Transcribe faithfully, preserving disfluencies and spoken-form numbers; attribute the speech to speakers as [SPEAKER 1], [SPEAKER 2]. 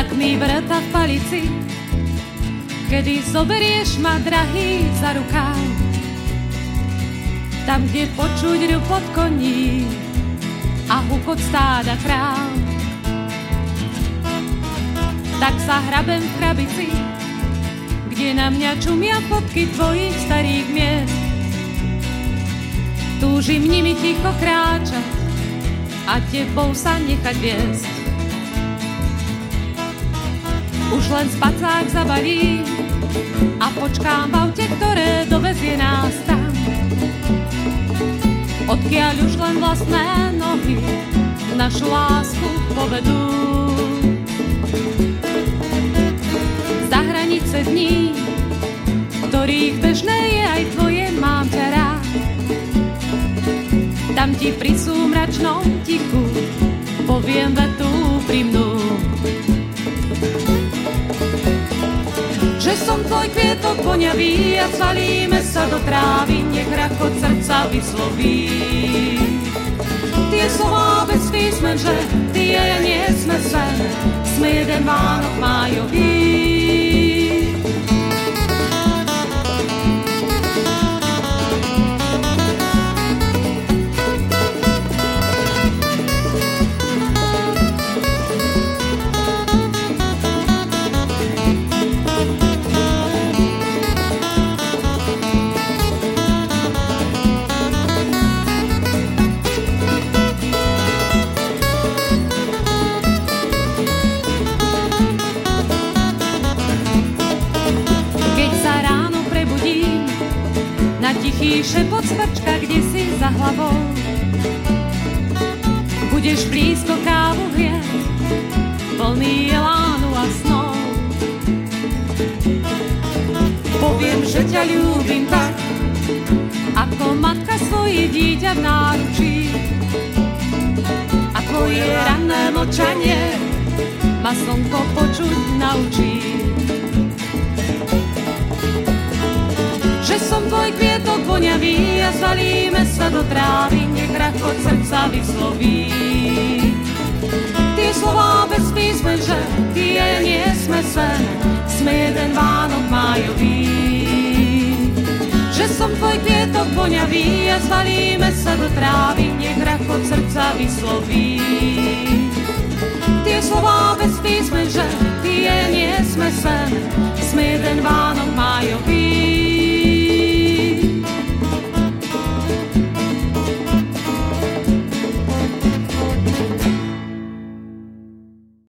[SPEAKER 1] tak mi vrta v palici, kedy zoberieš ma, drahý, za rukáv. Tam, kde počuť rupot koní a hukot stáda kráv. Tak sa hrabem v krabici, kde na mňa čumia fotky tvojich starých miest. Túžim nimi ticho kráčať a tebou sa nechať viesť. Už len spacák zabalím a počkám v aute, ktoré dovezie nás tam, odkiaľ už len vlastné nohy našu lásku povedú. Za hranice dní, ktorých bežné je aj tvoje, mám ťa rád. Tam ti pri súmračnom tichu poviem vetu úprimnú, že som tvoj kvietok voňavý a zvalíme sa do trávy, nech rachot srdca vysloví. Tie slová bez písmen, že ty a ja nie sme sen, sme jeden Vánok májový. Tichý šepot smrčka, kde si za hlavou, budeš blízko kávu hrieť, plný elánu a snov. Poviem, že ťa ľúbim tak, ako matka svoje dieťa v náručí, a tvoje ranné mlčanie ma slnko počuť naučí. Že som tvoj kvietok voňavý a zvalíme sa do trávy, nech rachot srdca vysloví. Tie slová bez písmen, že ty a ja nie sme sen, sme jeden Vánok májový. Že som tvoj kvietok voňavý a zvalíme sa do trávy, nech rachot srdca vysloví. Tie slová bez písmen, že ty a ja nie sme sen, sme jeden Vánok májový.